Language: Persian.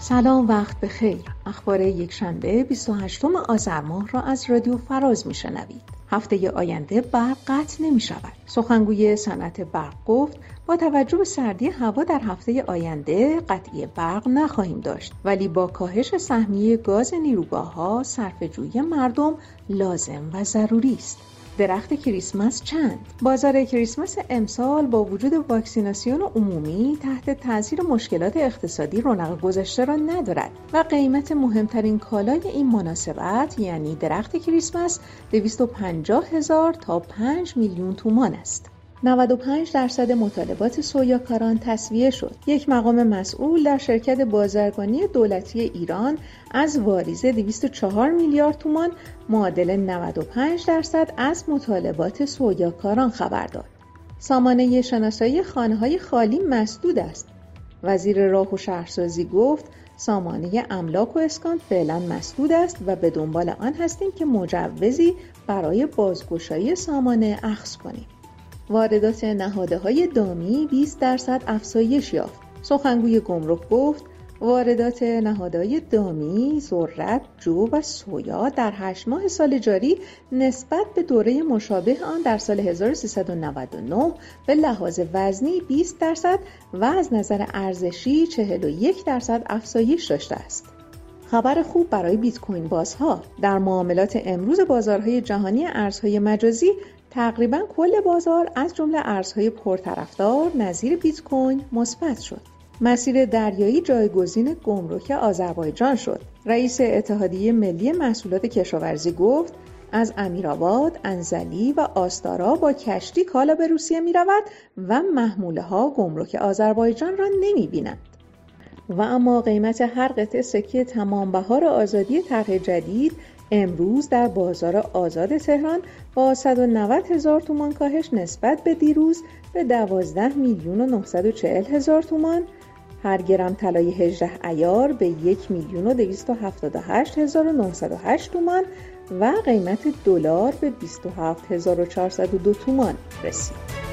سلام، وقت بخیر. اخبار یکشنبه 28 آذر ماه را از رادیو فراز میشنوید. هفته آینده برق قطع نمی شود. سخنگوی صنعت برق گفت با توجه به سردی هوا در هفته آینده قطعی برق نخواهیم داشت، ولی با کاهش سهمیه گاز نیروگاه‌ها صرفه‌جویی مردم لازم و ضروری است. درخت کریسمس چند؟ بازار کریسمس امسال با وجود واکسیناسیون عمومی تحت تاثیر مشکلات اقتصادی رونق گذشته را ندارد و قیمت مهمترین کالای این مناسبت یعنی درخت کریسمس 250,000 تا 5 میلیون تومان است. 95% مطالبات سویاکاران تسویه شد. یک مقام مسئول در شرکت بازرگانی دولتی ایران از واریز 204 میلیارد تومان معادل 95% از مطالبات سویاکاران خبر داد. سامانه شناسایی خانه‌های خالی مسدود است. وزیر راه و شهرسازی گفت سامانه املاک و اسکان فعلا مسدود است و به دنبال آن هستیم که مجوزی برای بازگشایی سامانه اخذ کنیم. واردات نهادهای دامی 20% افزایش یافت. سخنگوی گمرک گفت واردات نهادهای دامی، ذرت، جو و سویا در 8 ماه سال جاری نسبت به دوره مشابه آن در سال 1399 به لحاظ وزنی 20% و از نظر ارزشی 41% افزایش داشته است. خبر خوب برای بیت کوین بازها. در معاملات امروز بازارهای جهانی ارزهای مجازی تقریباً کل بازار از جمله ارزهای پرطرفدار نظیر بیت کوین مثبت شد. مسیر دریایی جایگزین گمرک آذربایجان شد. رئیس اتحادیه ملی محصولات کشاورزی گفت از امیرآباد، انزلی و آستارا با کشتی کالا به روسیه می رود و محموله‌ها گمرک آذربایجان را نمی بینند. و اما قیمت هر قطعه سکه تمام بهار آزادی طرح جدید امروز در بازار آزاد تهران با 190,000 تومان کاهش نسبت به دیروز به 12,940,000 تومان، هر گرم طلای 18 عیار به 1,278,908 تومان و قیمت دلار به 27,402 تومان رسید.